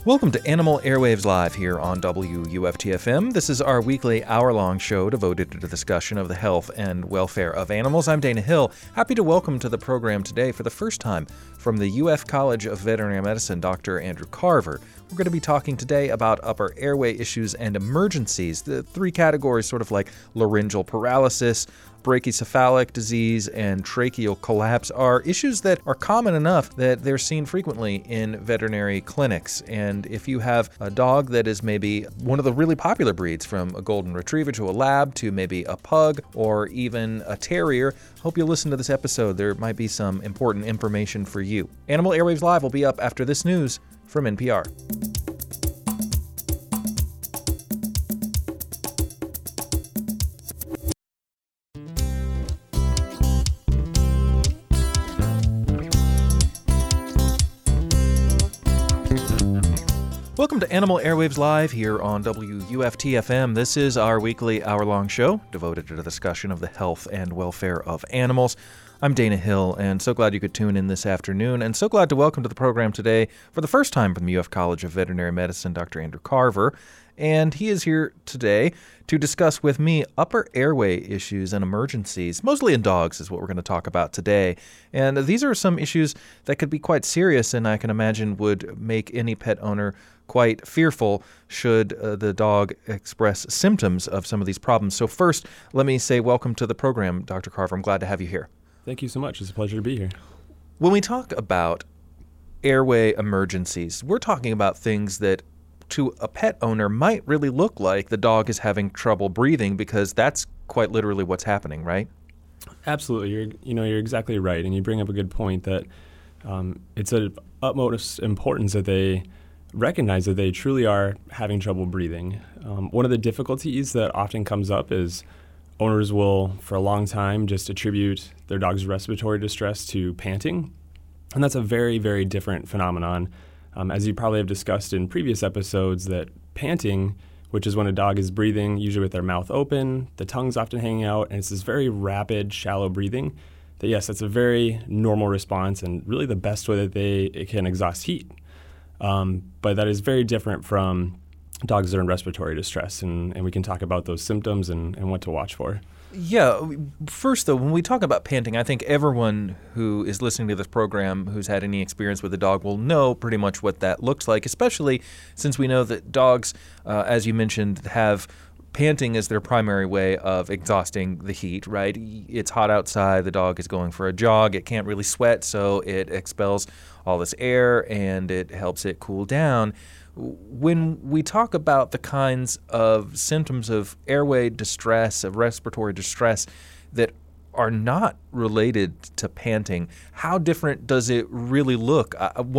Welcome to Animal Airwaves Live here on WUFT-FM. This is our weekly hour-long show devoted to the discussion of the health and welfare of animals. I'm Dana Hill. Happy to welcome to the program today for the first time from the UF College of Veterinary Medicine, Dr. Andrew Carver. We're going to be talking today about upper airway issues and emergencies, the three categories sort of like laryngeal paralysis, brachycephalic disease, and tracheal collapse are issues that are common enough that they're seen frequently in veterinary clinics. And if you have a dog that is maybe one of the really popular breeds, from a golden retriever to a lab to maybe a pug or even a terrier, hope you'll listen to this episode. There might be some important information for you. Animal Airwaves Live will be up after this news from NPR. Welcome to Animal Airwaves Live here on WUFT-FM. This is our weekly hour-long show devoted to the discussion of the health and welfare of animals. I'm Dana Hill, and so glad you could tune in this afternoon, and so glad to welcome to the program today, for the first time from the UF College of Veterinary Medicine, Dr. Andrew Carver. And he is here today to discuss with me upper airway issues and emergencies, mostly in dogs is what we're going to talk about today. And these are some issues that could be quite serious, and I can imagine would make any pet owner quite fearful should the dog express symptoms of some of these problems. So first, let me say welcome to the program, Dr. Carver. I'm glad to have you here. Thank you so much. It's a pleasure to be here. When we talk about airway emergencies, we're talking about things that to a pet owner might really look like the dog is having trouble breathing, because that's quite literally what's happening, right? Absolutely. You're exactly right. And you bring up a good point that it's of utmost importance that they recognize that they truly are having trouble breathing. One of the difficulties that often comes up is owners will, for a long time, just attribute their dog's respiratory distress to panting. And that's a very, very different phenomenon. As you probably have discussed in previous episodes, that panting, which is when a dog is breathing, usually with their mouth open, the tongue's often hanging out, and it's this very rapid, shallow breathing, that yes, that's a very normal response and really the best way that it can exhaust heat. But that is very different from dogs that are in respiratory distress, and we can talk about those symptoms and what to watch for. Yeah. First, though, when we talk about panting, I think everyone who is listening to this program who's had any experience with a dog will know pretty much what that looks like, especially since we know that dogs, as you mentioned, have panting as their primary way of exhausting the heat, right? It's hot outside, the dog is going for a jog, it can't really sweat, so it expels all this air and it helps it cool down. When we talk about the kinds of symptoms of airway distress, of respiratory distress that are not related to panting, how different does it really look?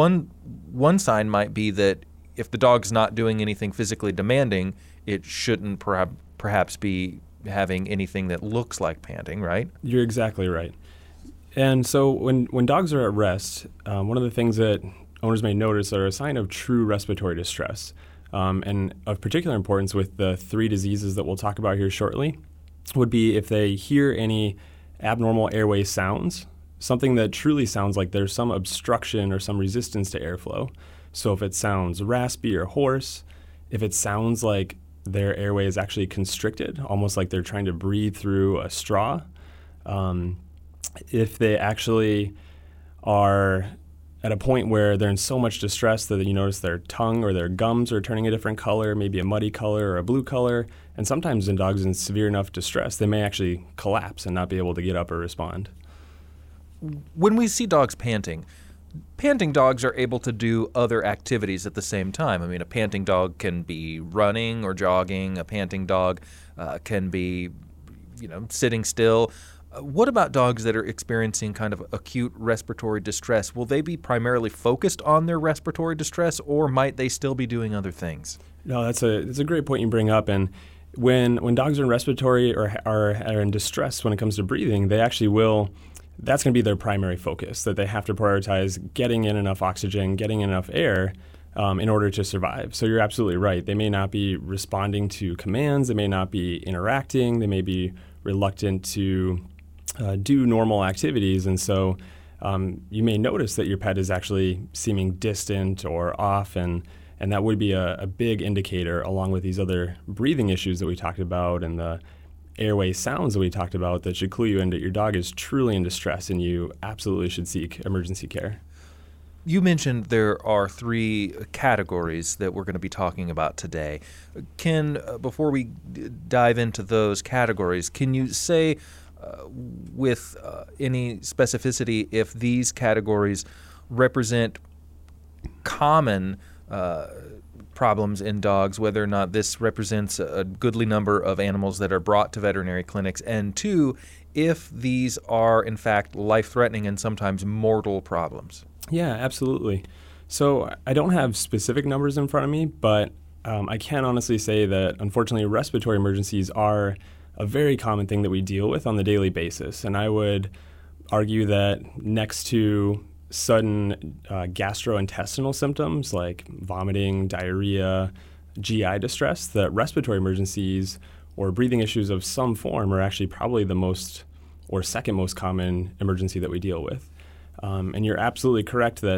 One sign might be that if the dog's not doing anything physically demanding, it shouldn't perhaps be having anything that looks like panting, right? You're exactly right. And so when dogs are at rest, one of the things that owners may notice are a sign of true respiratory distress. And of particular importance with the three diseases that we'll talk about here shortly would be if they hear any abnormal airway sounds, something that truly sounds like there's some obstruction or some resistance to airflow. So if it sounds raspy or hoarse, if it sounds like their airway is actually constricted, almost like they're trying to breathe through a straw, if they actually are at a point where they're in so much distress that you notice their tongue or their gums are turning a different color, maybe a muddy color or a blue color, and sometimes in dogs in severe enough distress, they may actually collapse and not be able to get up or respond. When we see dogs panting dogs are able to do other activities at the same time. I mean, a panting dog can be running or jogging. A panting dog can be, sitting still. What about dogs that are experiencing kind of acute respiratory distress? Will they be primarily focused on their respiratory distress, or might they still be doing other things? No, that's a great point you bring up. And when dogs are in respiratory or are in distress when it comes to breathing, they actually will. That's going to be their primary focus, that they have to prioritize getting in enough oxygen, getting in enough air in order to survive. So you're absolutely right. They may not be responding to commands. They may not be interacting. They may be reluctant to do normal activities. And so you may notice that your pet is actually seeming distant or off. And And that would be a big indicator, along with these other breathing issues that we talked about and the airway sounds that we talked about, that should clue you in that your dog is truly in distress and you absolutely should seek emergency care. You mentioned there are 3 categories that we're going to be talking about today. Ken, before we dive into those categories, can you say with any specificity if these categories represent common problems in dogs, whether or not this represents a goodly number of animals that are brought to veterinary clinics, and 2, if these are in fact life-threatening and sometimes mortal problems? Yeah, absolutely. So I don't have specific numbers in front of me, but I can honestly say that unfortunately respiratory emergencies are a very common thing that we deal with on the daily basis. And I would argue that next to sudden gastrointestinal symptoms like vomiting, diarrhea, GI distress, that respiratory emergencies or breathing issues of some form are actually probably the most or second most common emergency that we deal with. And you're absolutely correct that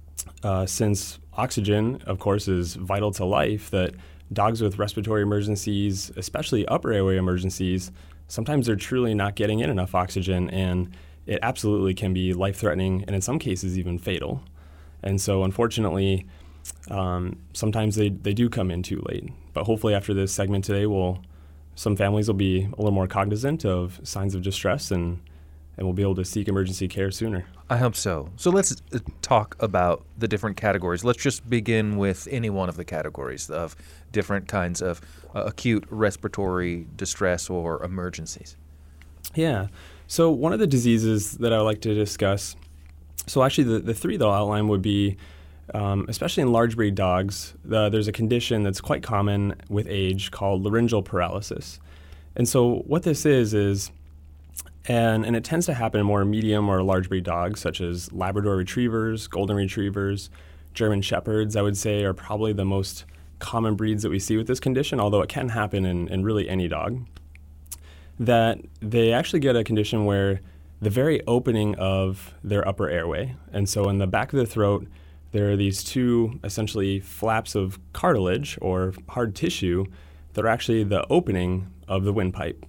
since oxygen, of course, is vital to life, that dogs with respiratory emergencies, especially upper airway emergencies, sometimes they're truly not getting in enough oxygen, and it absolutely can be life-threatening and in some cases even fatal. And so unfortunately, sometimes they do come in too late. But hopefully after this segment today, some families will be a little more cognizant of signs of distress and we'll be able to seek emergency care sooner. I hope so. So let's talk about the different categories. Let's just begin with any one of the categories of different kinds of acute respiratory distress or emergencies. Yeah. So one of the diseases that I would like to discuss, so actually the 3 that I'll outline would be, especially in large breed dogs, there's a condition that's quite common with age called laryngeal paralysis. And so what this is and it tends to happen in more medium or large breed dogs, such as Labrador retrievers, golden retrievers, German shepherds, I would say, are probably the most common breeds that we see with this condition, although it can happen in really any dog, that they actually get a condition where the very opening of their upper airway, and so in the back of the throat, there are these 2 essentially flaps of cartilage or hard tissue that are actually the opening of the windpipe.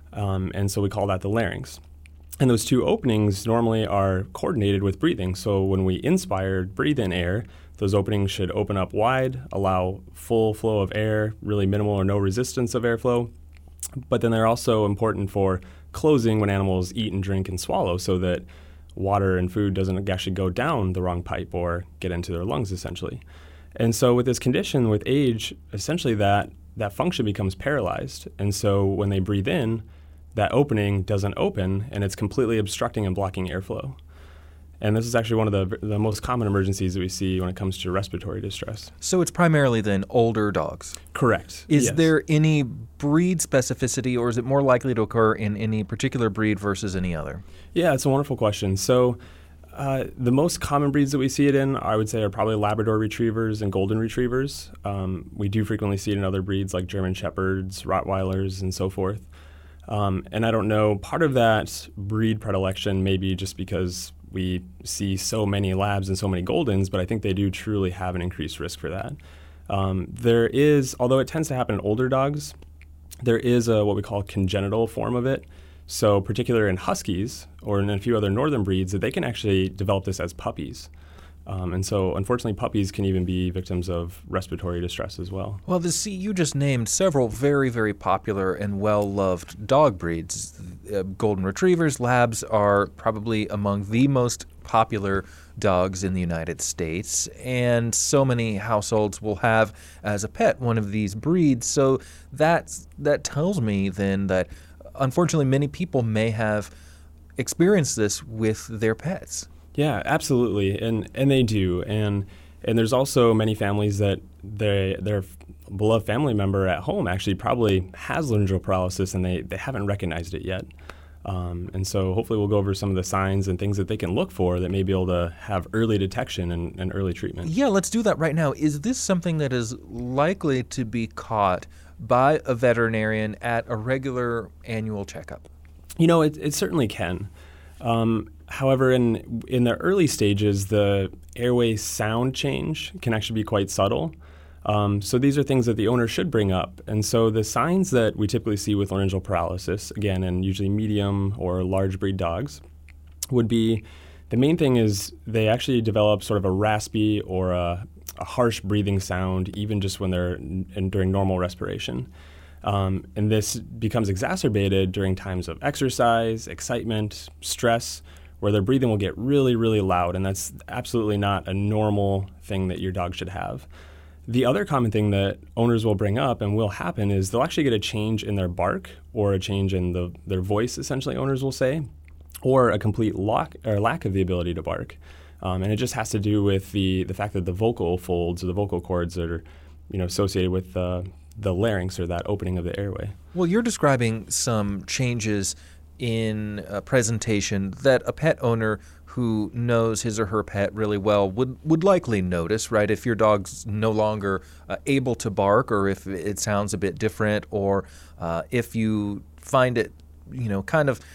And so we call that the larynx. And those 2 openings normally are coordinated with breathing. So when we inspire, breathe in air, those openings should open up wide, allow full flow of air, really minimal or no resistance of airflow. But then they're also important for closing when animals eat and drink and swallow, so that water and food doesn't actually go down the wrong pipe or get into their lungs, essentially. And so with this condition, with age, essentially that function becomes paralyzed. And so when they breathe in, that opening doesn't open, and it's completely obstructing and blocking airflow. And this is actually one of the most common emergencies that we see when it comes to respiratory distress. So it's primarily then older dogs? Correct. Is yes. there any breed specificity, or is it more likely to occur in any particular breed versus any other? Yeah, it's a wonderful question. So the most common breeds that we see it in, I would say, are probably Labrador retrievers and golden retrievers. We do frequently see it in other breeds like German shepherds, Rottweilers, and so forth. And I don't know, part of that breed predilection may be just because we see so many labs and so many goldens, but I think they do truly have an increased risk for that. There is, although it tends to happen in older dogs, there is what we call congenital form of it. So particularly in huskies or in a few other northern breeds, that they can actually develop this as puppies. And so, unfortunately, puppies can even be victims of respiratory distress as well. Well, you just named several very, very popular and well-loved dog breeds. Golden Retrievers, Labs are probably among the most popular dogs in the United States, and so many households will have as a pet one of these breeds. So that tells me then that, unfortunately, many people may have experienced this with their pets. Yeah, absolutely, and they do, and there's also many families that their beloved family member at home actually probably has laryngeal paralysis and they haven't recognized it yet, and so hopefully we'll go over some of the signs and things that they can look for that may be able to have early detection and early treatment. Yeah, let's do that right now. Is this something that is likely to be caught by a veterinarian at a regular annual checkup? You know, it certainly can. However, in the early stages, the airway sound change can actually be quite subtle. So these are things that the owner should bring up. And so the signs that we typically see with laryngeal paralysis, again, in usually medium or large breed dogs, would be the main thing is they actually develop sort of a raspy or a harsh breathing sound, even just when they're during normal respiration. And this becomes exacerbated during times of exercise, excitement, stress, where their breathing will get really, really loud. And that's absolutely not a normal thing that your dog should have. The other common thing that owners will bring up and will happen is they'll actually get a change in their bark or a change in their voice, essentially, owners will say, or a complete lack of the ability to bark. And it just has to do with the fact that the vocal folds or the vocal cords that are associated with the larynx or that opening of the airway. Well, you're describing some changes in presentation that a pet owner who knows his or her pet really well would likely notice, right? If your dog's no longer able to bark, or if it sounds a bit different, or if you find it, kind of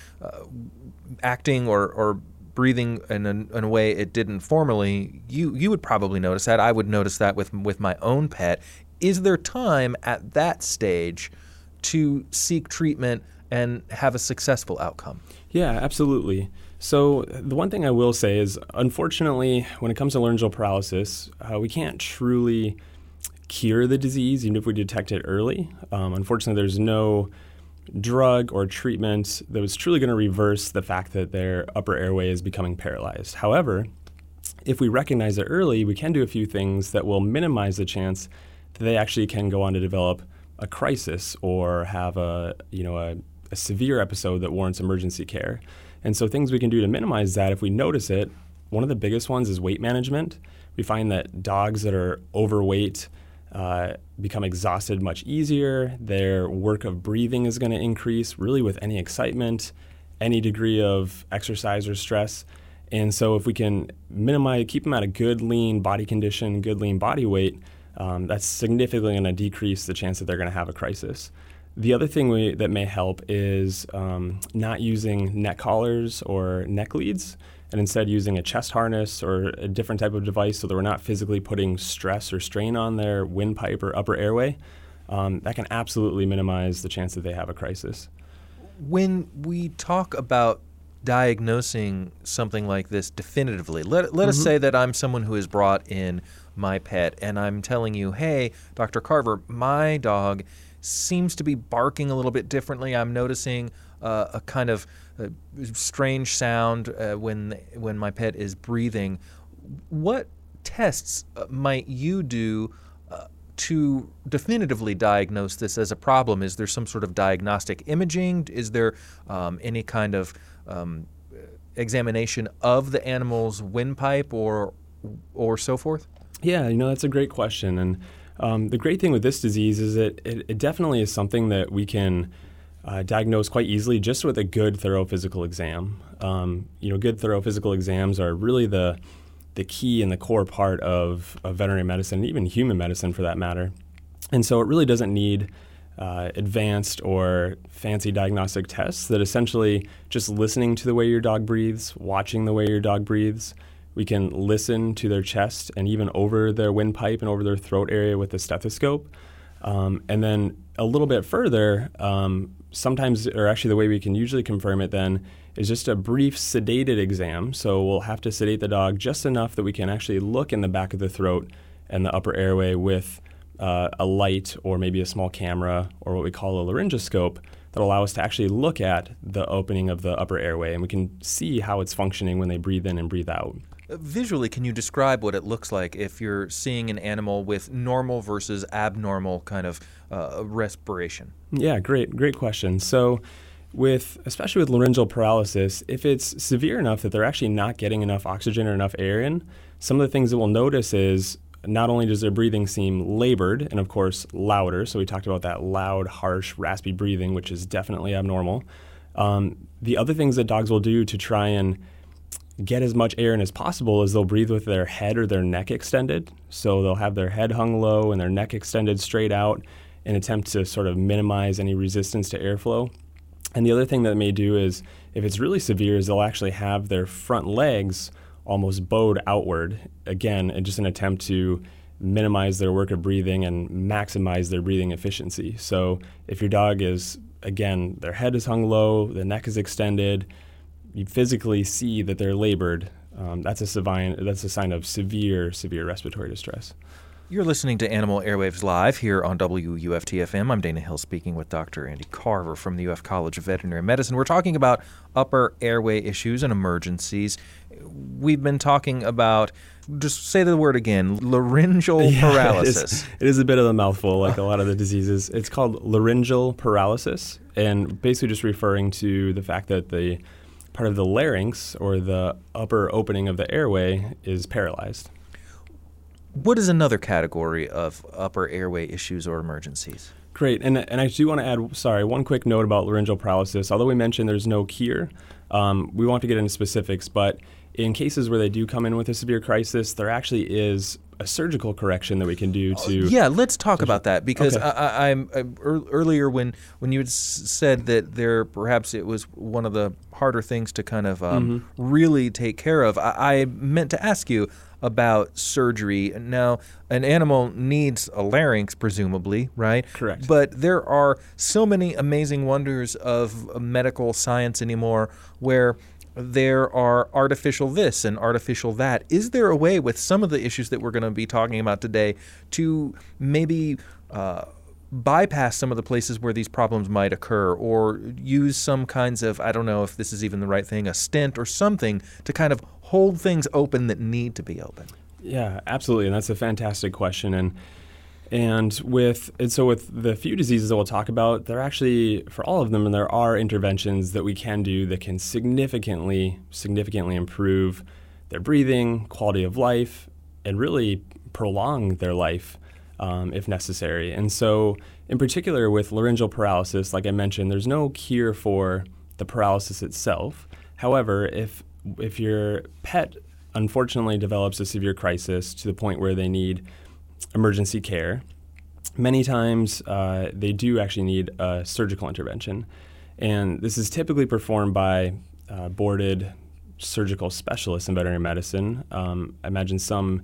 acting or breathing in a way it didn't formerly, you would probably notice that. I would notice that with my own pet. Is there time at that stage to seek treatment and have a successful outcome? Yeah, absolutely. So the one thing I will say is, unfortunately, when it comes to laryngeal paralysis, we can't truly cure the disease, even if we detect it early. Unfortunately, there's no drug or treatment that was truly going to reverse the fact that their upper airway is becoming paralyzed. However, if we recognize it early, we can do a few things that will minimize the chance that they actually can go on to develop a crisis or have a severe episode that warrants emergency care. And so things we can do to minimize that if we notice it, one of the biggest ones is weight management. We find that dogs that are overweight become exhausted much easier. Their work of breathing is going to increase really with any excitement, any degree of exercise or stress. And so if we can keep them at a good lean body condition, good lean body weight, that's significantly going to decrease the chance that they're going to have a crisis. The other thing that may help is not using neck collars or neck leads, and instead using a chest harness or a different type of device so that we're not physically putting stress or strain on their windpipe or upper airway. That can absolutely minimize the chance that they have a crisis. When we talk about diagnosing something like this definitively, let us say that I'm someone who has brought in my pet and I'm telling you, hey, Dr. Carver, my dog seems to be barking a little bit differently. I'm noticing a kind of strange sound when my pet is breathing. What tests might you do to definitively diagnose this as a problem? Is there some sort of diagnostic imaging? Is there any kind of examination of the animal's windpipe or so forth? Yeah, that's a great question. And the great thing with this disease is that it definitely is something that we can diagnose quite easily just with a good, thorough physical exam. Good, thorough physical exams are really the key and the core part of veterinary medicine, and even human medicine for that matter. And so it really doesn't need advanced or fancy diagnostic tests, that essentially just listening to the way your dog breathes, watching the way your dog breathes. We can listen to their chest and even over their windpipe and over their throat area with a stethoscope. And then a little bit further, sometimes, or actually the way we can usually confirm it then, is just a brief sedated exam. So we'll have to sedate the dog just enough that we can actually look in the back of the throat and the upper airway with a light or maybe a small camera or what we call a laryngoscope that allow us to actually look at the opening of the upper airway, and we can see how it's functioning when they breathe in and breathe out. Visually, can you describe what it looks like if you're seeing an animal with normal versus abnormal kind of respiration? Yeah, great question. So especially with laryngeal paralysis, if it's severe enough that they're actually not getting enough oxygen or enough air in, some of the things that we'll notice is not only does their breathing seem labored and, of course, louder, so we talked about that loud, harsh, raspy breathing, which is definitely abnormal. The other things that dogs will do to try and get as much air in as possible is they'll breathe with their head or their neck extended. So they'll have their head hung low and their neck extended straight out in an attempt to sort of minimize any resistance to airflow. And the other thing that they may do is, if it's really severe, is they'll actually have their front legs almost bowed outward, again, in just an attempt to minimize their work of breathing and maximize their breathing efficiency. So if your dog is, again, their head is hung low, the neck is extended, you physically see that they're labored, that's a sign of severe respiratory distress. You're listening to Animal Airwaves Live here on WUFT-FM. I'm Dana Hill speaking with Dr. Andy Carver from the UF College of Veterinary Medicine. We're talking about upper airway issues and emergencies. We've been talking about, just say the word again, laryngeal paralysis. It is a bit of a mouthful, like a lot of the diseases. It's called laryngeal paralysis, and basically just referring to the fact that the part of the larynx, or the upper opening of the airway, is paralyzed. What is another category of upper airway issues or emergencies? Great. And I do want to add, one quick note about laryngeal paralysis. Although we mentioned there's no cure, we want to get into specifics, but in cases where they do come in with a severe crisis, there actually is a surgical correction that we can do to... Yeah, let's talk about that, because okay. Earlier when you had said that perhaps it was one of the harder things to kind of really take care of, I meant to ask you about surgery. Now, an animal needs a larynx, presumably, right? Correct. But there are so many amazing wonders of medical science anymore where there are artificial this and artificial that. Is there a way with some of the issues that we're going to be talking about today to maybe bypass some of the places where these problems might occur, or use some kinds of, I don't know if this is even the right thing, a stent or something to kind of hold things open that need to be open? Yeah, absolutely. And that's a fantastic question. And with the few diseases that we'll talk about, there actually, for all of them, and there are interventions that we can do that can significantly improve their breathing, quality of life, and really prolong their life if necessary. And so, in particular with laryngeal paralysis, like I mentioned, there's no cure for the paralysis itself. However, if your pet unfortunately develops a severe crisis to the point where they need emergency care, many times they do actually need a surgical intervention. And this is typically performed by boarded surgical specialists in veterinary medicine. I imagine some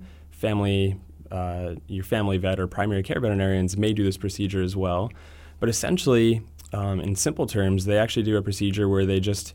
your family vet or primary care veterinarians may do this procedure as well. But essentially, in simple terms, they actually do a procedure where they just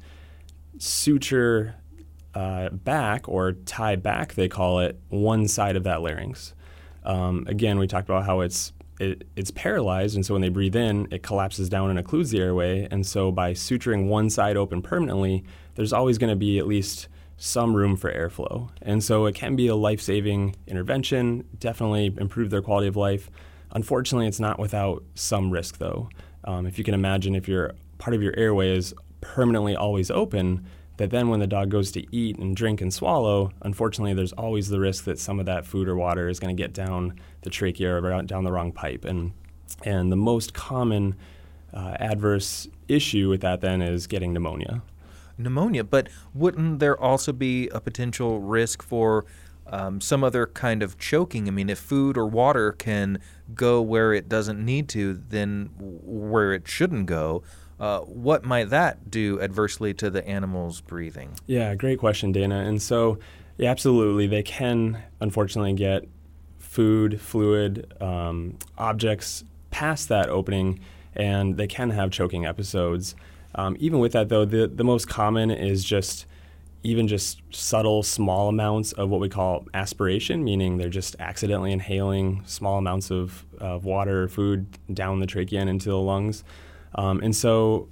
suture back, or tie back, they call it, one side of that larynx. Again, we talked about how it's paralyzed, and so when they breathe in, it collapses down and occludes the airway. And so by suturing one side open permanently, there's always going to be at least some room for airflow. And so it can be a life-saving intervention, definitely improve their quality of life. Unfortunately, it's not without some risk, though. If you can imagine, if your part of your airway is permanently always open, that then when the dog goes to eat and drink and swallow, unfortunately, there's always the risk that some of that food or water is going to get down the trachea or down the wrong pipe. And the most common adverse issue with that then is getting pneumonia. Pneumonia, but wouldn't there also be a potential risk for some other kind of choking? I mean, if food or water can go where it doesn't need to, then where it shouldn't go, what might that do adversely to the animal's breathing? Yeah, great question, Dana. And so, yeah, absolutely, they can unfortunately get food, fluid, objects past that opening, and they can have choking episodes. Even with that, though, the most common is just subtle, small amounts of what we call aspiration, meaning they're just accidentally inhaling small amounts of water or food down the trachea and into the lungs. And so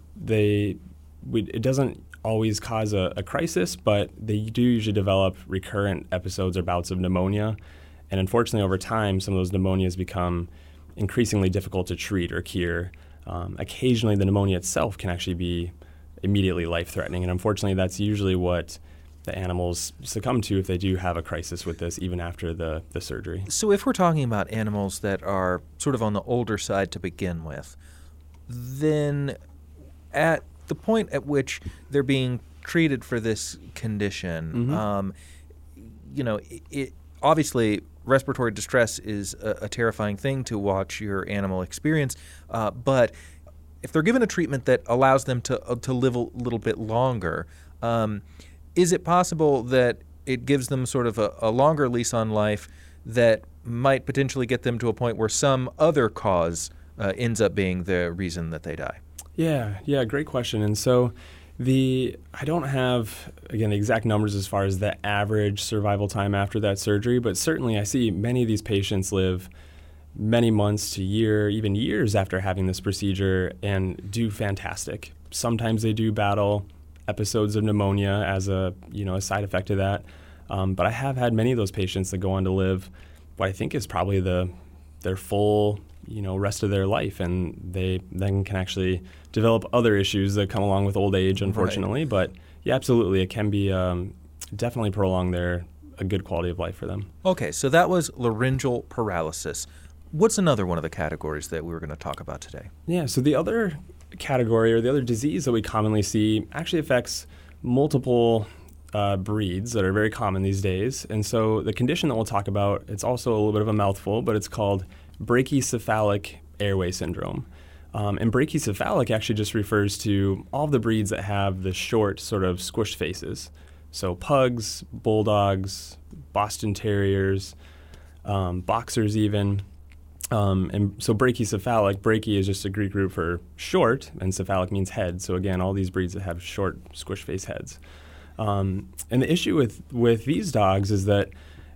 it doesn't always cause a crisis, but they do usually develop recurrent episodes or bouts of pneumonia. And unfortunately, over time, some of those pneumonias become increasingly difficult to treat or cure. Occasionally, the pneumonia itself can actually be immediately life-threatening. And unfortunately, that's usually what the animals succumb to if they do have a crisis with this, even after the surgery. So if we're talking about animals that are sort of on the older side to begin with, then at the point at which they're being treated for this condition, it obviously respiratory distress is a terrifying thing to watch your animal experience, but if they're given a treatment that allows them to live a little bit longer, is it possible that it gives them sort of a longer lease on life that might potentially get them to a point where some other cause ends up being the reason that they die? Yeah, great question. And so I don't have, again, the exact numbers as far as the average survival time after that surgery, but certainly I see many of these patients live many months to even years after having this procedure and do fantastic. Sometimes they do battle episodes of pneumonia as a side effect of that. But I have had many of those patients that go on to live what I think is probably their full rest of their life, and they then can actually develop other issues that come along with old age, unfortunately. Right. But yeah, absolutely, it can be definitely prolong a good quality of life for them. Okay, so that was laryngeal paralysis. What's another one of the categories that we were going to talk about today? Yeah, so the other category or the other disease that we commonly see actually affects multiple breeds that are very common these days. And so the condition that we'll talk about, it's also a little bit of a mouthful, but it's called brachycephalic airway syndrome. And brachycephalic actually just refers to all of the breeds that have the short sort of squished faces. So pugs, bulldogs, Boston Terriers, boxers even. And so brachycephalic, brachy is just a Greek root for short, and cephalic means head. So again, all these breeds that have short, squish face heads. And the issue with these dogs is that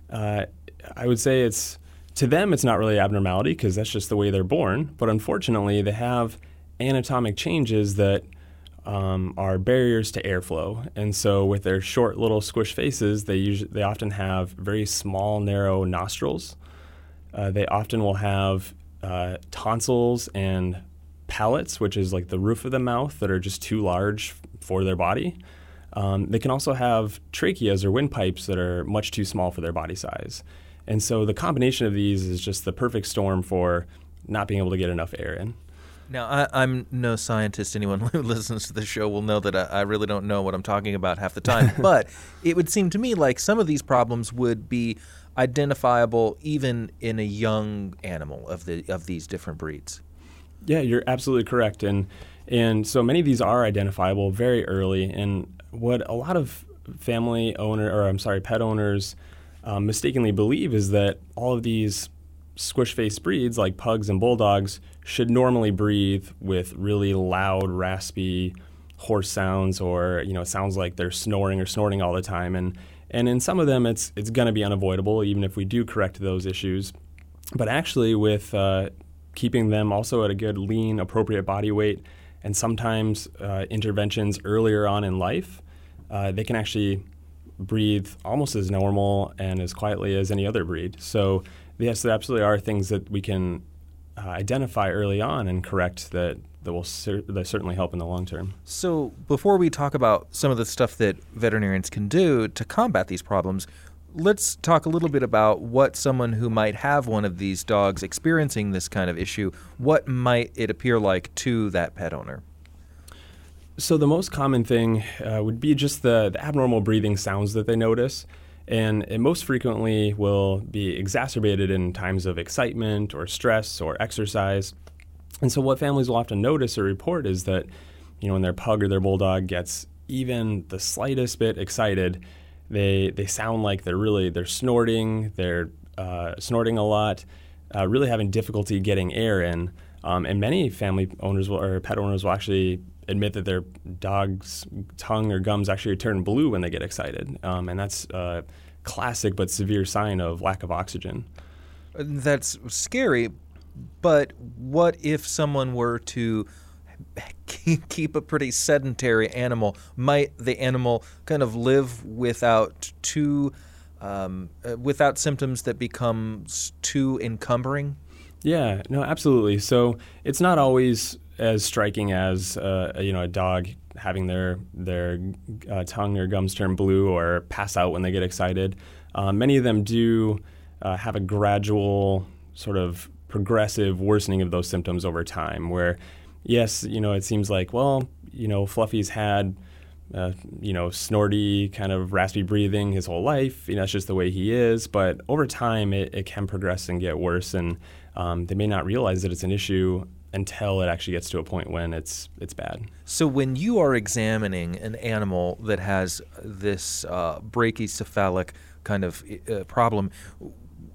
I would say to them it's not really abnormality because that's just the way they're born. But unfortunately, they have anatomic changes that are barriers to airflow. And so with their short little squish faces, they often have very small, narrow nostrils. They often will have tonsils and palates, which is like the roof of the mouth, that are just too large for their body. They can also have tracheas or windpipes that are much too small for their body size. And so the combination of these is just the perfect storm for not being able to get enough air in. Now, I'm no scientist. Anyone who listens to the show will know that I really don't know what I'm talking about half the time. But it would seem to me like some of these problems would be identifiable even in a young animal of these different breeds. Yeah, you're absolutely correct. And so many of these are identifiable very early. And what a lot of pet owners mistakenly believe is that all of these squish-faced breeds like pugs and bulldogs should normally breathe with really loud, raspy, hoarse sounds, or it sounds like they're snoring or snorting all the time. And in some of them, it's going to be unavoidable, even if we do correct those issues. But actually, with keeping them also at a good, lean, appropriate body weight, and sometimes interventions earlier on in life, they can actually breathe almost as normal and as quietly as any other breed. So yes, there absolutely are things that we can identify early on and correct that will certainly help in the long term. So before we talk about some of the stuff that veterinarians can do to combat these problems, let's talk a little bit about what someone who might have one of these dogs experiencing this kind of issue, what might it appear like to that pet owner? So the most common thing would be just the abnormal breathing sounds that they notice. And it most frequently will be exacerbated in times of excitement or stress or exercise. And so what families will often notice or report is that, when their pug or their bulldog gets even the slightest bit excited, they sound like they're snorting, they're snorting a lot, really having difficulty getting air in. And many family owners or pet owners will actually admit that their dog's tongue or gums actually turn blue when they get excited. And that's a classic but severe sign of lack of oxygen. That's scary, but what if someone were to keep a pretty sedentary animal? Might the animal kind of live without symptoms that become too encumbering? Yeah, no, absolutely. So it's not always as striking as a dog having their tongue or gums turn blue or pass out when they get excited. Many of them do have a gradual sort of progressive worsening of those symptoms over time where, yes, it seems like, Fluffy's had snorty, kind of raspy breathing his whole life. That's just the way he is. But over time, it can progress and get worse, and they may not realize that it's an issue until it actually gets to a point when it's bad. So when you are examining an animal that has this brachycephalic kind of problem,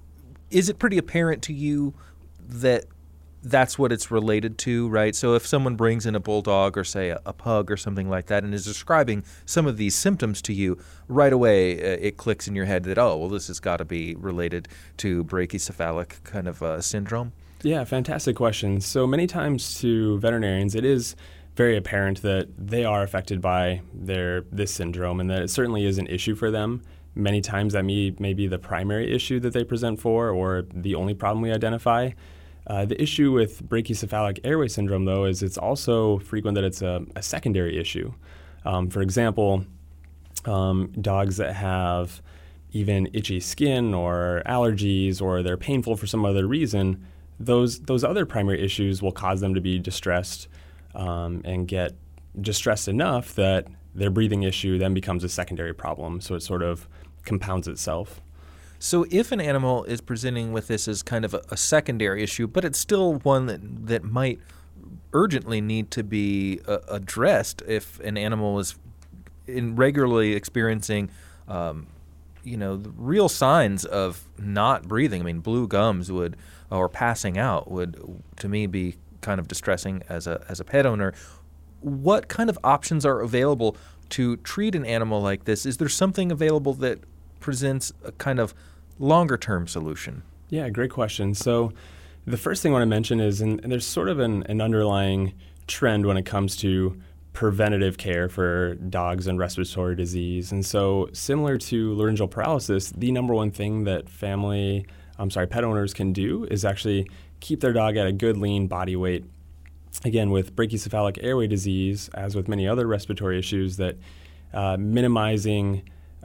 is it pretty apparent to you that that's what it's related to, right? So if someone brings in a bulldog or, say, a pug or something like that and is describing some of these symptoms to you, right away it clicks in your head that, oh, well, this has got to be related to brachycephalic kind of syndrome? Yeah, fantastic question. So many times to veterinarians, it is very apparent that they are affected by this syndrome and that it certainly is an issue for them. Many times that may be the primary issue that they present for or the only problem we identify. The issue with brachycephalic airway syndrome, though, is it's also frequent that it's a secondary issue. For example, dogs that have even itchy skin or allergies or they're painful for some other reason, those other primary issues will cause them to be distressed and get distressed enough that their breathing issue then becomes a secondary problem. So it sort of compounds itself. So if an animal is presenting with this as kind of a secondary issue, but it's still one that might urgently need to be addressed if an animal is regularly experiencing, the real signs of not breathing. I mean, blue gums or passing out would, to me, be kind of distressing as a pet owner. What kind of options are available to treat an animal like this? Is there something available that presents a kind of longer-term solution? Yeah, great question. So the first thing I want to mention is, and there's sort of an underlying trend when it comes to preventative care for dogs and respiratory disease. And so similar to laryngeal paralysis, the number one thing that pet owners can do is actually keep their dog at a good lean body weight. Again, with brachycephalic airway disease, as with many other respiratory issues, that minimizing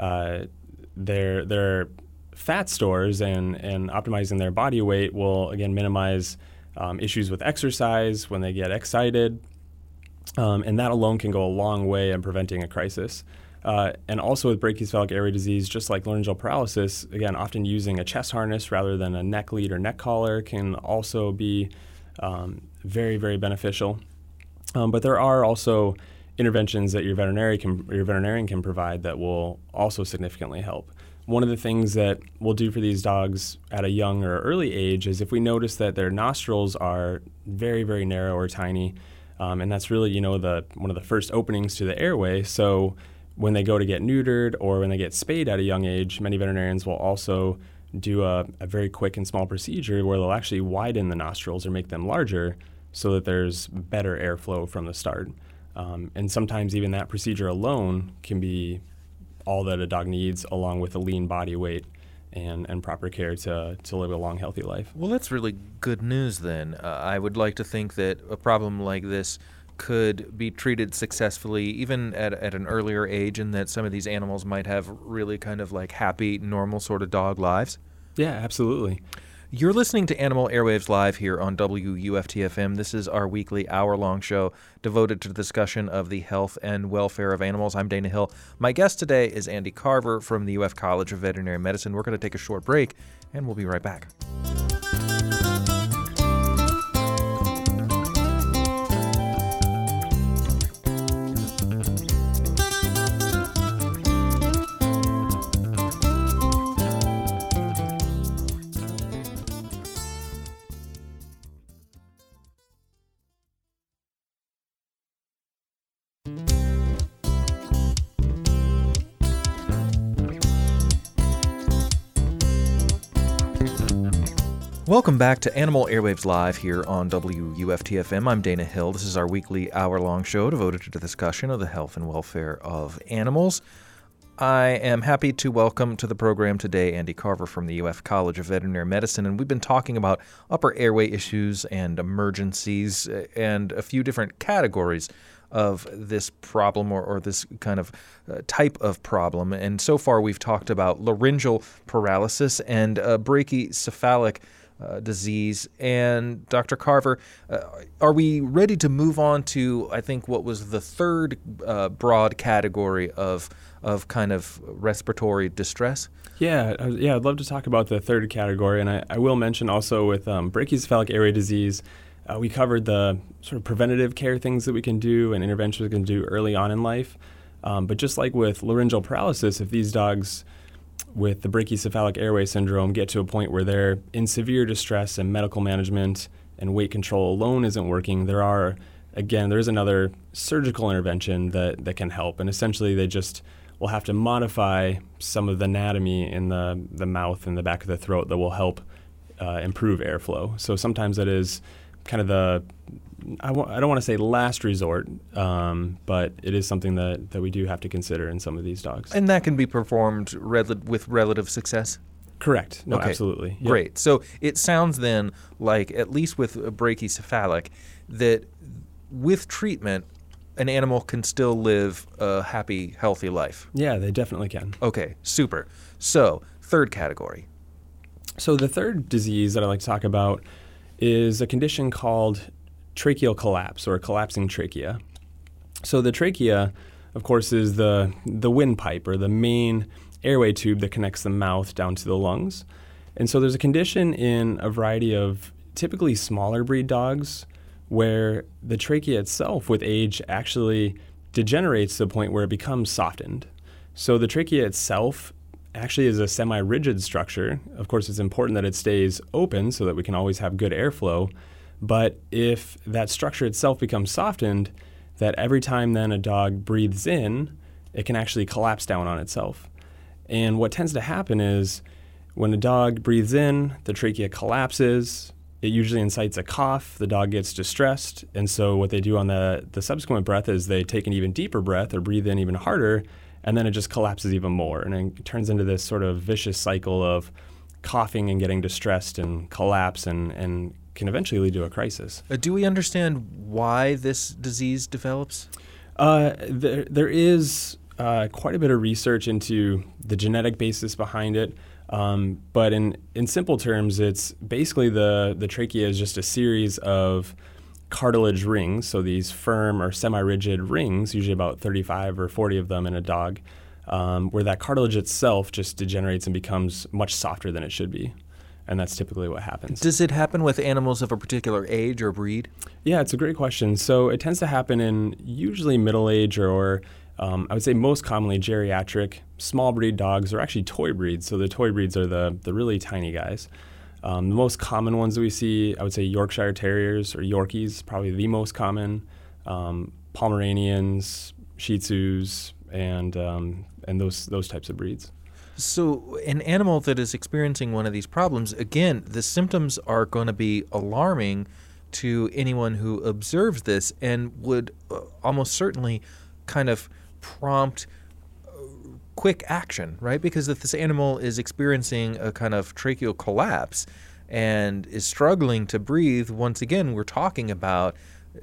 their fat stores and optimizing their body weight will, again, minimize issues with exercise when they get excited. And that alone can go a long way in preventing a crisis. And also with brachycephalic airway disease, just like laryngeal paralysis, again, often using a chest harness rather than a neck lead or neck collar can also be very, very beneficial. But there are also interventions that your veterinarian can provide that will also significantly help. One of the things that we'll do for these dogs at a young or early age is if we notice that their nostrils are very, very narrow or tiny, and that's really, one of the first openings to the airway. So when they go to get neutered or when they get spayed at a young age, many veterinarians will also do a very quick and small procedure where they'll actually widen the nostrils or make them larger so that there's better airflow from the start. And sometimes even that procedure alone can be all that a dog needs, along with a lean body weight and proper care to live a long, healthy life. Well, that's really good news then. I would like to think that a problem like this could be treated successfully even at an earlier age, and that some of these animals might have really kind of like happy, normal sort of dog lives. Yeah, absolutely. You're listening to Animal Airwaves Live here on WUFT-FM. This is our weekly hour-long show devoted to the discussion of the health and welfare of animals. I'm Dana Hill. My guest today is Andy Carver from the UF College of Veterinary Medicine. We're going to take a short break, and we'll be right back. Welcome back to Animal Airwaves Live here on WUFT-FM. I'm Dana Hill. This is our weekly hour-long show devoted to the discussion of the health and welfare of animals. I am happy to welcome to the program today Andy Carver from the UF College of Veterinary Medicine, and we've been talking about upper airway issues and emergencies and a few different categories of this problem or this kind of type of problem. And so far we've talked about laryngeal paralysis and brachycephalic disease. And Dr. Carver, are we ready to move on to, I think, what was the third broad category of kind of respiratory distress? Yeah, I'd love to talk about the third category. And I will mention also with brachycephalic airway disease, we covered the sort of preventative care things that we can do and interventions we can do early on in life. But just like with laryngeal paralysis, if these dogs with the brachycephalic airway syndrome get to a point where they're in severe distress and medical management and weight control alone isn't working, there is another surgical intervention that can help. And essentially they just will have to modify some of the anatomy in the mouth and the back of the throat that will help improve airflow. So sometimes that is kind of I don't want to say last resort, but it is something that we do have to consider in some of these dogs. And that can be performed with relative success? Correct. No, okay. Absolutely. Yep. Great. So it sounds then like, at least with a brachycephalic, that with treatment, an animal can still live a happy, healthy life. Yeah, they definitely can. Okay, super. So, third category. So the third disease that I like to talk about is a condition called tracheal collapse or collapsing trachea. So the trachea, of course, is the windpipe or the main airway tube that connects the mouth down to the lungs. And so there's a condition in a variety of typically smaller breed dogs where the trachea itself with age actually degenerates to the point where it becomes softened. So the trachea itself actually is a semi-rigid structure. Of course, it's important that it stays open so that we can always have good airflow. But if that structure itself becomes softened, that every time then a dog breathes in, it can actually collapse down on itself. And what tends to happen is when a dog breathes in, the trachea collapses. It usually incites a cough. The dog gets distressed. And so what they do on the subsequent breath is they take an even deeper breath or breathe in even harder, and then it just collapses even more. And it turns into this sort of vicious cycle of coughing and getting distressed and collapse and can eventually lead to a crisis. Do we understand why this disease develops? There is quite a bit of research into the genetic basis behind it. But in simple terms, it's basically the trachea is just a series of cartilage rings, so these firm or semi-rigid rings, usually about 35 or 40 of them in a dog, where that cartilage itself just degenerates and becomes much softer than it should be. And that's typically what happens. Does it happen with animals of a particular age or breed? Yeah, it's a great question. So it tends to happen in usually middle age or I would say most commonly geriatric, small breed dogs, or actually toy breeds. So the toy breeds are the really tiny guys. The most common ones that we see, I would say Yorkshire Terriers or Yorkies, probably the most common. Pomeranians, Shih Tzus, and those types of breeds. So an animal that is experiencing one of these problems, again, the symptoms are going to be alarming to anyone who observes this and would almost certainly kind of prompt quick action, right? Because if this animal is experiencing a kind of tracheal collapse and is struggling to breathe, once again, we're talking about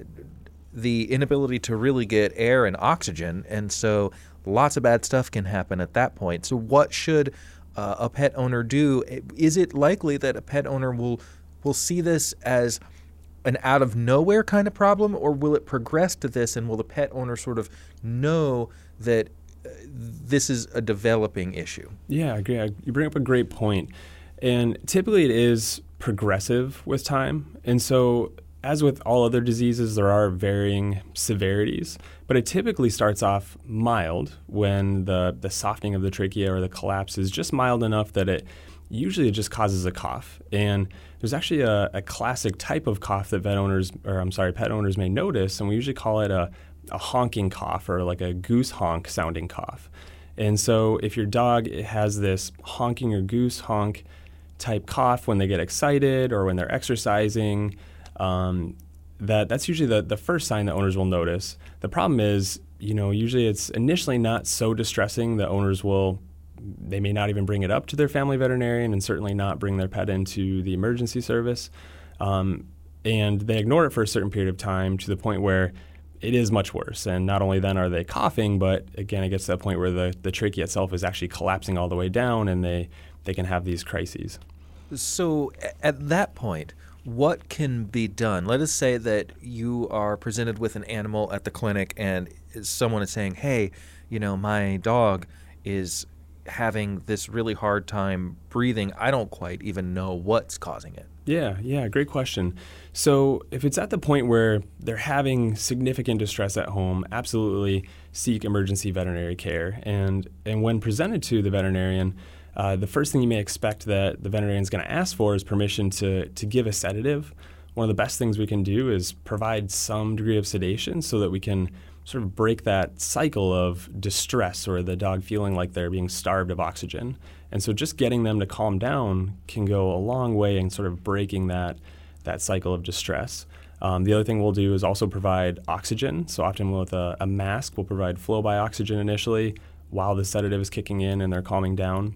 the inability to really get air and oxygen, and so lots of bad stuff can happen at that point. So what should a pet owner do? Is it likely that a pet owner will see this as an out-of-nowhere kind of problem, or will it progress to this, and will the pet owner sort of know that this is a developing issue? Yeah, I agree. You bring up a great point. And typically it is progressive with time. And so as with all other diseases, there are varying severities, but it typically starts off mild when the softening of the trachea or the collapse is just mild enough that it usually just causes a cough. And there's actually a classic type of cough that pet owners may notice, and we usually call it a honking cough or like a goose honk sounding cough. And so if your dog has this honking or goose honk type cough when they get excited or when they're exercising, that's usually the first sign that owners will notice. The problem is, usually it's initially not so distressing that owners they may not even bring it up to their family veterinarian and certainly not bring their pet into the emergency service. And they ignore it for a certain period of time to the point where it is much worse. And not only then are they coughing, but again, it gets to that point where the trachea itself is actually collapsing all the way down and they can have these crises. So at that point, what can be done? Let us say that you are presented with an animal at the clinic and someone is saying, hey, my dog is having this really hard time breathing. I don't quite even know what's causing it. Yeah, great question. So if it's at the point where they're having significant distress at home, absolutely seek emergency veterinary care. And when presented to the veterinarian, the first thing you may expect that the veterinarian is going to ask for is permission to give a sedative. One of the best things we can do is provide some degree of sedation so that we can sort of break that cycle of distress or the dog feeling like they're being starved of oxygen. And so just getting them to calm down can go a long way in sort of breaking that cycle of distress. The other thing we'll do is also provide oxygen. So often with a mask, we'll provide flow-by oxygen initially while the sedative is kicking in and they're calming down.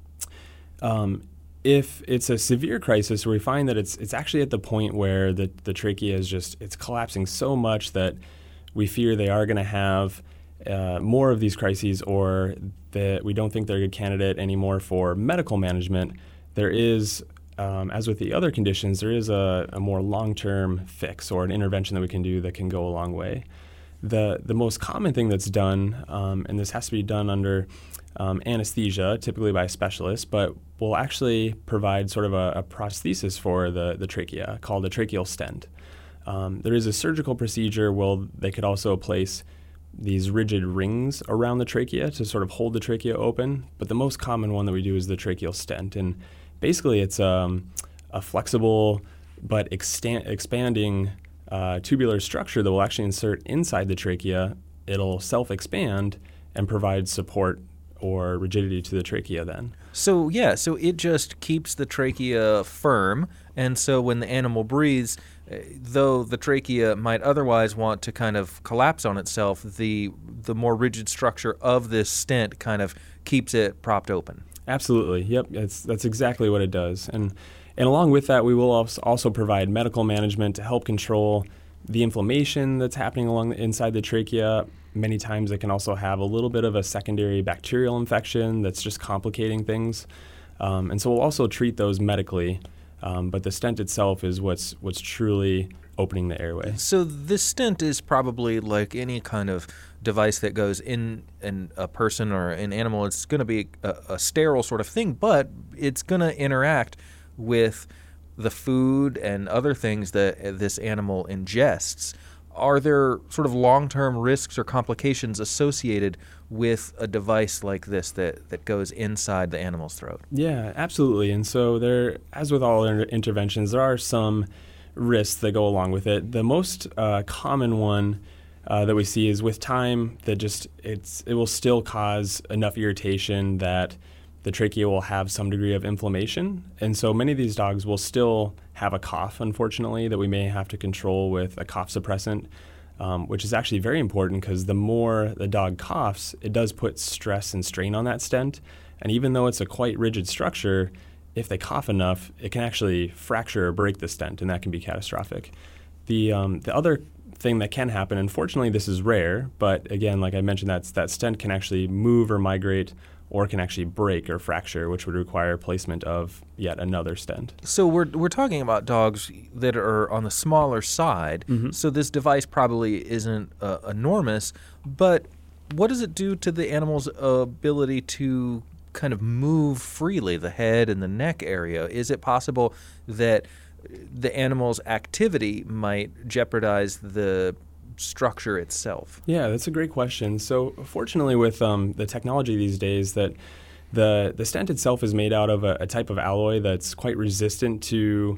If it's a severe crisis where we find that it's actually at the point where the trachea is it's collapsing so much that we fear they are going to have more of these crises, or that we don't think they're a good candidate anymore for medical management, there is, as with the other conditions, there is a more long-term fix or an intervention that we can do that can go a long way. The most common thing that's done, and this has to be done under anesthesia, typically by a specialist, but we'll actually provide sort of a prosthesis for the trachea called a tracheal stent. There is a surgical procedure where they could also place these rigid rings around the trachea to sort of hold the trachea open, but the most common one that we do is the tracheal stent. And basically it's a flexible but expanding tubular structure that will actually insert inside the trachea. It'll self-expand and provide support or rigidity to the trachea then. So it just keeps the trachea firm, and so when the animal breathes, though the trachea might otherwise want to kind of collapse on itself, the more rigid structure of this stent kind of keeps it propped open. Absolutely. Yep. That's exactly what it does. And along with that, we will also provide medical management to help control the inflammation that's happening inside the trachea. Many times it can also have a little bit of a secondary bacterial infection that's just complicating things. And so we'll also treat those medically. But the stent itself is what's truly opening the airway. So this stent is probably like any kind of device that goes in a person or an animal. It's going to be a sterile sort of thing, but it's going to interact with the food and other things that this animal ingests. Are there sort of long-term risks or complications associated with a device like this that goes inside the animal's throat? Yeah, absolutely. And so there, as with all interventions, there are some risks that go along with it. The most common one that we see is with time that it will still cause enough irritation that the trachea will have some degree of inflammation. And so many of these dogs will still have a cough, unfortunately, that we may have to control with a cough suppressant, which is actually very important because the more the dog coughs, it does put stress and strain on that stent. And even though it's a quite rigid structure, if they cough enough, it can actually fracture or break the stent, and that can be catastrophic. The other thing that can happen, unfortunately this is rare, but again, like I mentioned, that stent can actually move or migrate, or can actually break or fracture, which would require placement of yet another stent. So we're talking about dogs that are on the smaller side, so this device probably isn't enormous, but what does it do to the animal's ability to kind of move freely, the head and the neck area? Is it possible that the animal's activity might jeopardize the structure itself? Yeah, that's a great question. So fortunately with the technology these days, that the stent itself is made out of a type of alloy that's quite resistant to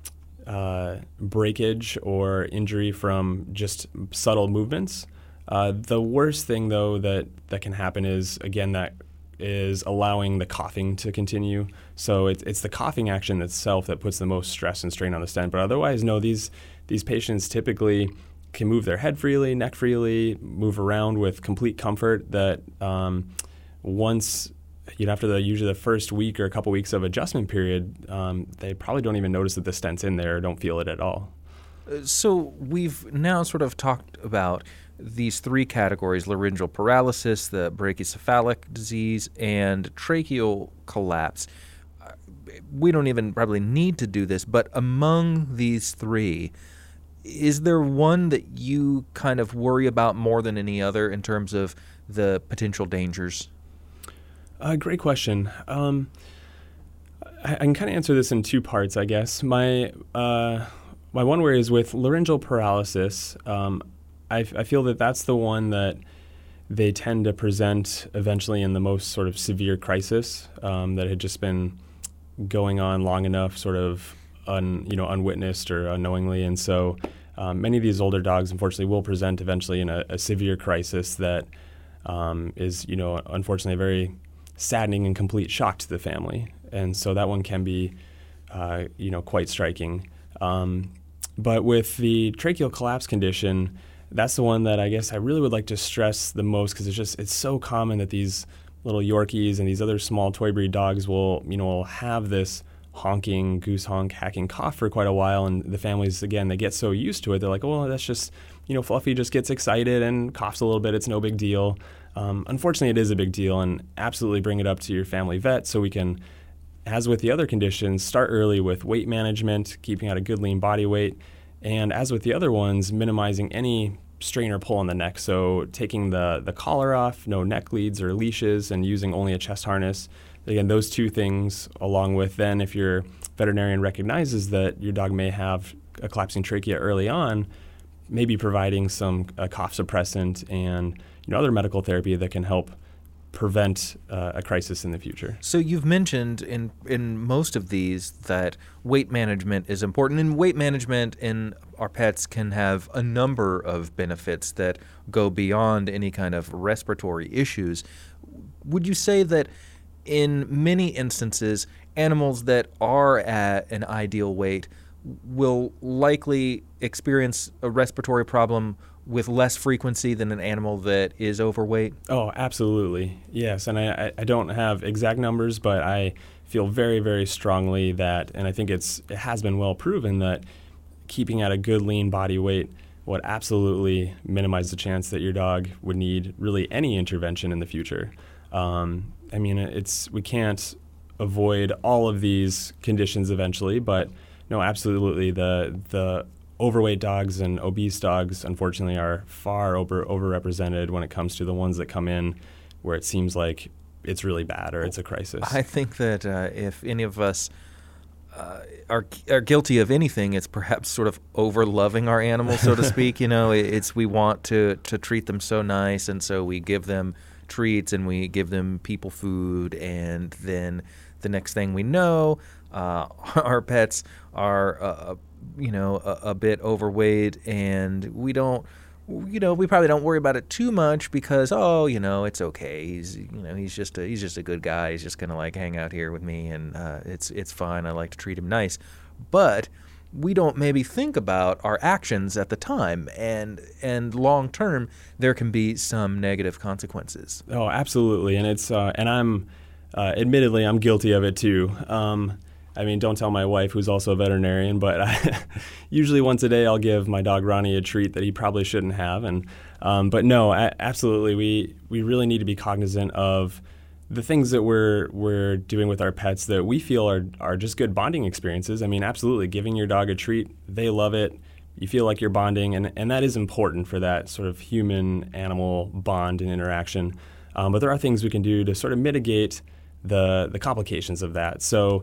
breakage or injury from just subtle movements. The worst thing, though, that can happen is, again, that is allowing the coughing to continue. So it's the coughing action itself that puts the most stress and strain on the stent. But otherwise, no, these patients typically can move their head freely, neck freely, move around with complete comfort. That once, after usually the first week or a couple weeks of adjustment period, they probably don't even notice that the stent's in there or don't feel it at all. So we've now sort of talked about these three categories: laryngeal paralysis, the brachycephalic disease, and tracheal collapse. We don't even probably need to do this, but among these three, is there one that you kind of worry about more than any other in terms of the potential dangers? Great question. I can kind of answer this in two parts, I guess. My one worry is with laryngeal paralysis. I feel that that's the one that they tend to present eventually in the most sort of severe crisis that had just been going on long enough, sort of unwitnessed or unknowingly. And so many of these older dogs, unfortunately, will present eventually in a severe crisis that is, unfortunately, a very saddening and complete shock to the family. And so that one can be, quite striking. But with the tracheal collapse condition, that's the one that I guess I really would like to stress the most, because it's so common that these little Yorkies and these other small toy breed dogs will have this honking, goose honk, hacking cough for quite a while, and the families, again, they get so used to it, they're like, oh, that's just, Fluffy just gets excited and coughs a little bit, it's no big deal. Unfortunately, it is a big deal, and absolutely bring it up to your family vet so we can, as with the other conditions, start early with weight management, keeping out a good lean body weight, and as with the other ones, minimizing any strain or pull on the neck. So taking the collar off, no neck leads or leashes, and using only a chest harness. Again, those two things, along with then if your veterinarian recognizes that your dog may have a collapsing trachea early on, maybe providing some cough suppressant and other medical therapy that can help prevent a crisis in the future. So you've mentioned in most of these that weight management is important, and weight management in our pets can have a number of benefits that go beyond any kind of respiratory issues. Would you say that in many instances, animals that are at an ideal weight will likely experience a respiratory problem with less frequency than an animal that is overweight? Oh, absolutely. Yes, and I don't have exact numbers, but I feel very, very strongly that, and I think it has been well proven that keeping at a good lean body weight would absolutely minimize the chance that your dog would need really any intervention in the future. We can't avoid all of these conditions eventually, but no, absolutely the overweight dogs and obese dogs, unfortunately, are far overrepresented when it comes to the ones that come in where it seems like it's really bad or it's a crisis. I think that if any of us are guilty of anything, it's perhaps sort of over-loving our animals, so to speak. We want to treat them so nice, and so we give them treats and we give them people food, and then the next thing we know, our pets are a bit overweight, and we probably don't worry about it too much because it's okay. He's just a good guy. He's just gonna hang out here with me, and it's fine. I like to treat him nice, but we don't maybe think about our actions at the time, and long term there can be some negative consequences. Oh, absolutely, and it's and I'm admittedly I'm guilty of it too. Don't tell my wife, who's also a veterinarian, but usually once a day I'll give my dog Ronnie a treat that he probably shouldn't have. But no, absolutely, we really need to be cognizant of the things that we're doing with our pets that we feel are just good bonding experiences. Absolutely, giving your dog a treat, they love it. You feel like you're bonding, and that is important for that sort of human-animal bond and interaction. But there are things we can do to sort of mitigate the complications of that. So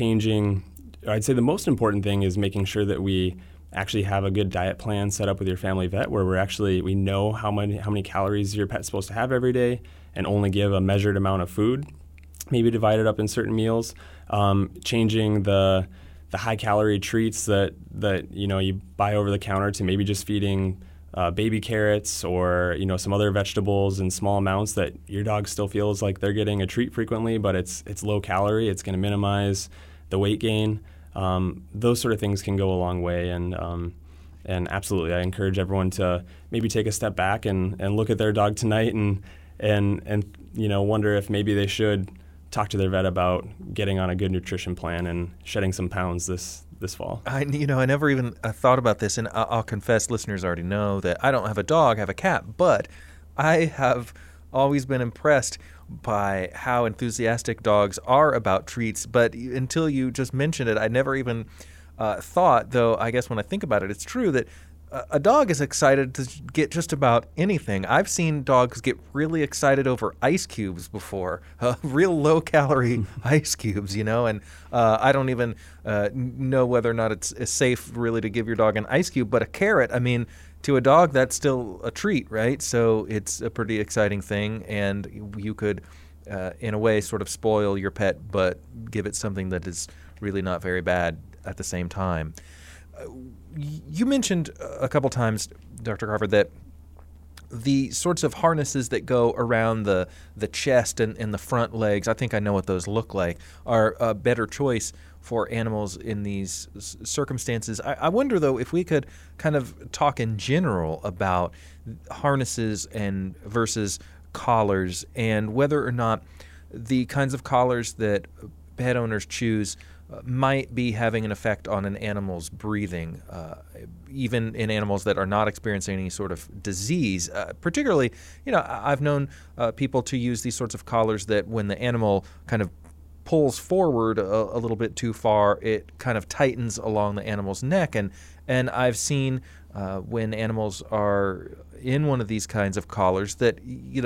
I'd say the most important thing is making sure that we actually have a good diet plan set up with your family vet where we know how many calories your pet's supposed to have every day and only give a measured amount of food, maybe divide it up in certain meals, changing the high calorie treats that you buy over the counter to maybe just feeding baby carrots or some other vegetables in small amounts that your dog still feels like they're getting a treat frequently, but it's low calorie. It's going to minimize the weight gain. Those sort of things can go a long way, and absolutely, I encourage everyone to maybe take a step back and look at their dog tonight and wonder if maybe they should talk to their vet about getting on a good nutrition plan and shedding some pounds this fall. I never even thought about this, and I'll confess, listeners already know that I don't have a dog, I have a cat, but I have always been impressed by how enthusiastic dogs are about treats. But until you just mentioned it, I never even thought, though I guess when I think about it, it's true that a dog is excited to get just about anything. I've seen dogs get really excited over ice cubes before, real low-calorie ice cubes, and I don't even know whether or not it's safe really to give your dog an ice cube, but a carrot, to a dog, that's still a treat, right? So it's a pretty exciting thing, and you could, in a way, sort of spoil your pet, but give it something that is really not very bad at the same time. You mentioned a couple times, Dr. Carver, that the sorts of harnesses that go around the chest and the front legs, I think I know what those look like, are a better choice for animals in these circumstances. I wonder, though, if we could kind of talk in general about harnesses and versus collars, and whether or not the kinds of collars that pet owners choose might be having an effect on an animal's breathing, even in animals that are not experiencing any sort of disease. Particularly, I've known people to use these sorts of collars that when the animal kind of pulls forward a little bit too far, it kind of tightens along the animal's neck. And I've seen when animals are in one of these kinds of collars that,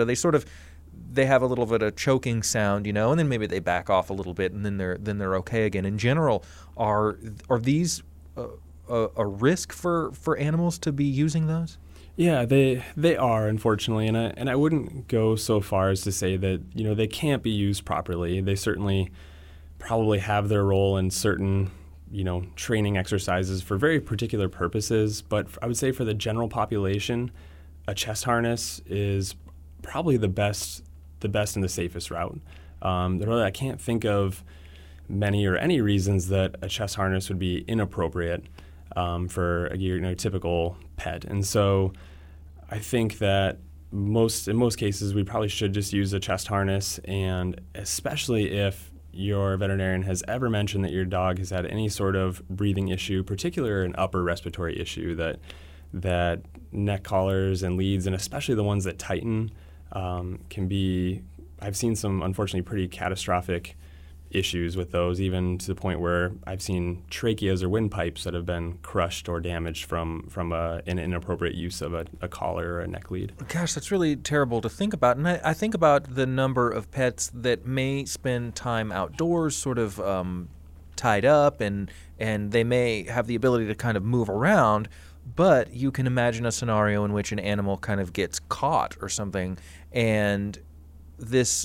they have a little bit of choking sound, and then maybe they back off a little bit, and then they're okay again. In general, are these a risk for animals to be using those? Yeah, they are, unfortunately, and I wouldn't go so far as to say that they can't be used properly. They certainly probably have their role in certain training exercises for very particular purposes. But I would say for the general population, a chest harness is probably the best and the safest route. Really, I can't think of many or any reasons that a chest harness would be inappropriate for a typical pet. And so I think that in most cases, we probably should just use a chest harness, and especially if your veterinarian has ever mentioned that your dog has had any sort of breathing issue, particularly an upper respiratory issue, that neck collars and leads, and especially the ones that tighten, can be, I've seen some unfortunately pretty catastrophic issues with those, even to the point where I've seen tracheas or windpipes that have been crushed or damaged from an inappropriate use of a collar or a neck lead. Gosh, that's really terrible to think about. And I think about the number of pets that may spend time outdoors sort of tied up, and they may have the ability to kind of move around, but you can imagine a scenario in which an animal kind of gets caught or something, and this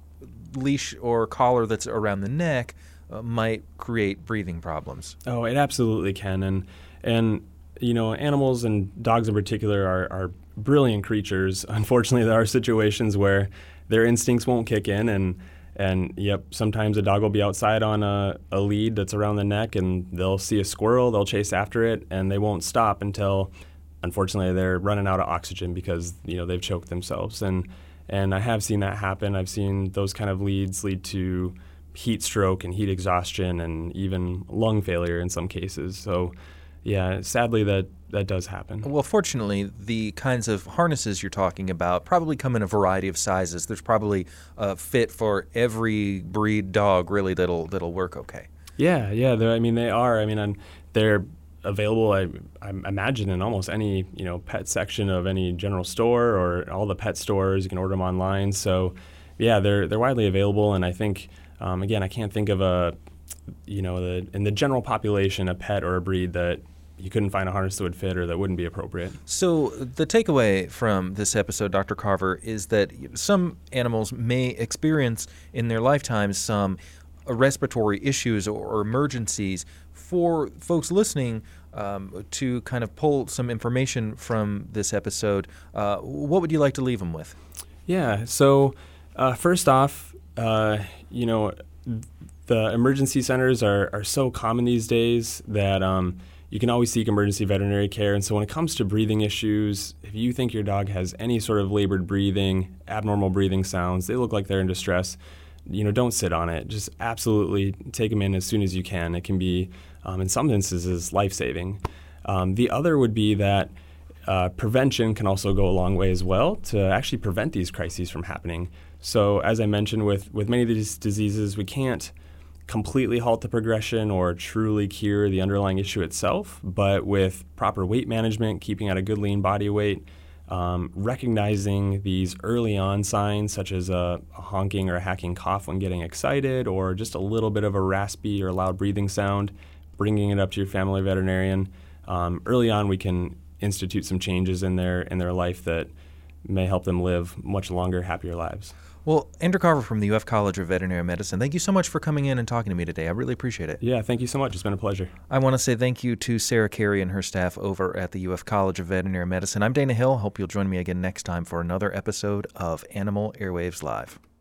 leash or collar that's around the neck might create breathing problems. Oh, it absolutely can. And animals and dogs in particular are brilliant creatures. Unfortunately, there are situations where their instincts won't kick in, and yep, sometimes a dog will be outside on a lead that's around the neck, and they'll see a squirrel, they'll chase after it, and they won't stop until, unfortunately, they're running out of oxygen because they've choked themselves. And I have seen that happen. I've seen those kind of leads lead to heat stroke and heat exhaustion and even lung failure in some cases. So, yeah, sadly that does happen. Well, fortunately, the kinds of harnesses you're talking about probably come in a variety of sizes. There's probably a fit for every breed dog, really, that'll work okay. Yeah, they are. And they're available, I imagine, in almost any pet section of any general store or all the pet stores. You can order them online. So, yeah, they're widely available. And I think, again, I can't think of in the general population, a pet or a breed that you couldn't find a harness that would fit or that wouldn't be appropriate. So the takeaway from this episode, Dr. Carver, is that some animals may experience in their lifetimes some respiratory issues or emergencies. For folks listening, to kind of pull some information from this episode, what would you like to leave them with? Yeah, so first off, the emergency centers are so common these days that you can always seek emergency veterinary care. And so when it comes to breathing issues, if you think your dog has any sort of labored breathing, abnormal breathing sounds, they look like they're in distress, don't sit on it. Just absolutely take them in as soon as you can. It can be, in some instances, life-saving. The other would be that prevention can also go a long way as well to actually prevent these crises from happening. So as I mentioned, with many of these diseases, we can't completely halt the progression or truly cure the underlying issue itself, but with proper weight management, keeping at a good lean body weight, recognizing these early on signs such as a honking or a hacking cough when getting excited, or just a little bit of a raspy or loud breathing sound, bringing it up to your family veterinarian. Early on, we can institute some changes in their life that may help them live much longer, happier lives. Well, Andrew Carver from the UF College of Veterinary Medicine, thank you so much for coming in and talking to me today. I really appreciate it. Yeah, thank you so much. It's been a pleasure. I want to say thank you to Sarah Carey and her staff over at the UF College of Veterinary Medicine. I'm Dana Hill. Hope you'll join me again next time for another episode of Animal Airwaves Live.